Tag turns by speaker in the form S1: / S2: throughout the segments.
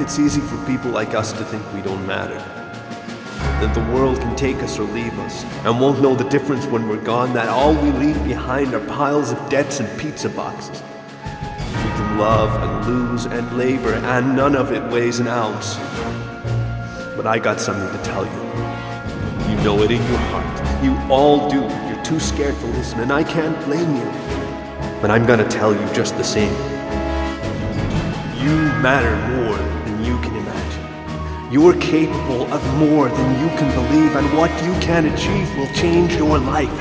S1: It's easy for people like us to think we don't matter. That the world can take us or leave us, and won't know the difference when we're gone, that all we leave behind are piles of debts and pizza boxes. We can love and lose and labor, and none of it weighs an ounce. But I got something to tell you. You know it in your heart. You all do. You're too scared to listen, and I can't blame you. But I'm gonna tell you just the same. You matter more than you can imagine. You're capable of more than you can believe, and what you can achieve will change your life.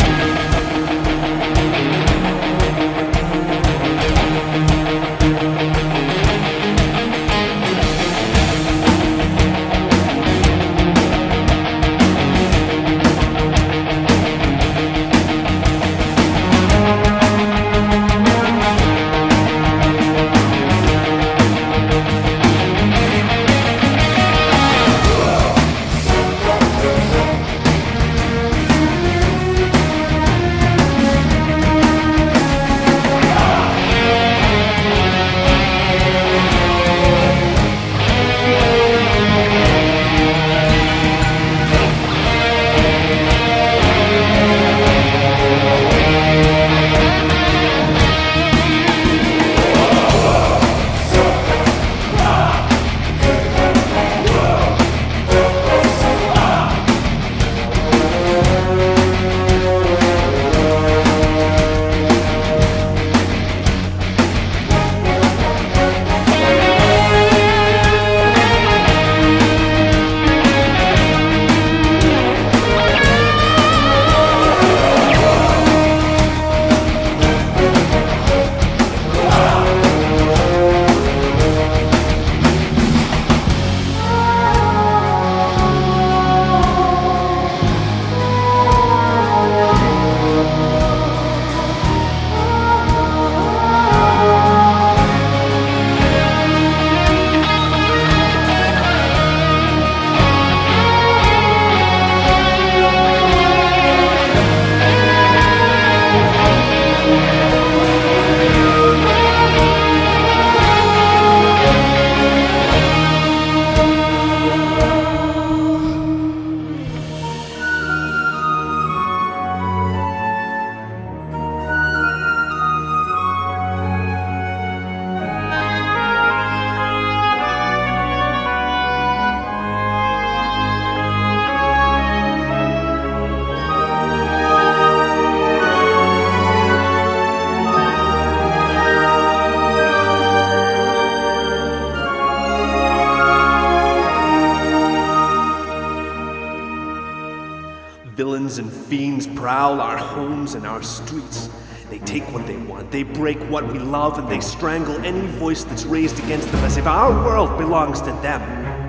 S1: Villains and fiends prowl our homes and our streets. They take what they want, they break what we love, and they strangle any voice that's raised against them as if our world belongs to them.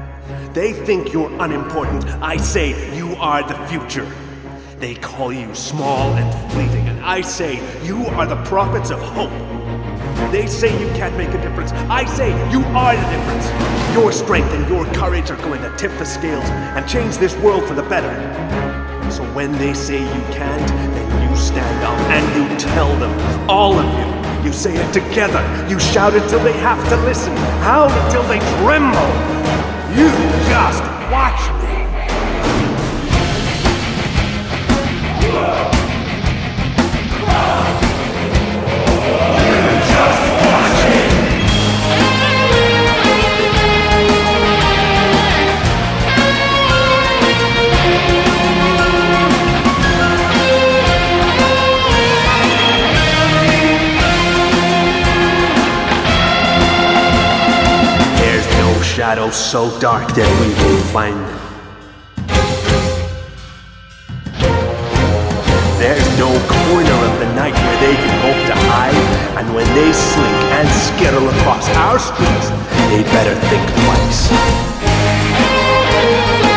S1: They think you're unimportant. I say you are the future. They call you small and fleeting, and I say you are the prophets of hope. They say you can't make a difference. I say you are the difference. Your strength and your courage are going to tip the scales and change this world for the better. So when they say you can't, then you stand up and you tell them, all of you. You say it together. You shout it till they have to listen. Howl until they tremble. You just watch me. Shadow so dark that we won't find them. There's no corner of the night where they can hope to hide, and when they slink and skittle across our streets, they better think twice.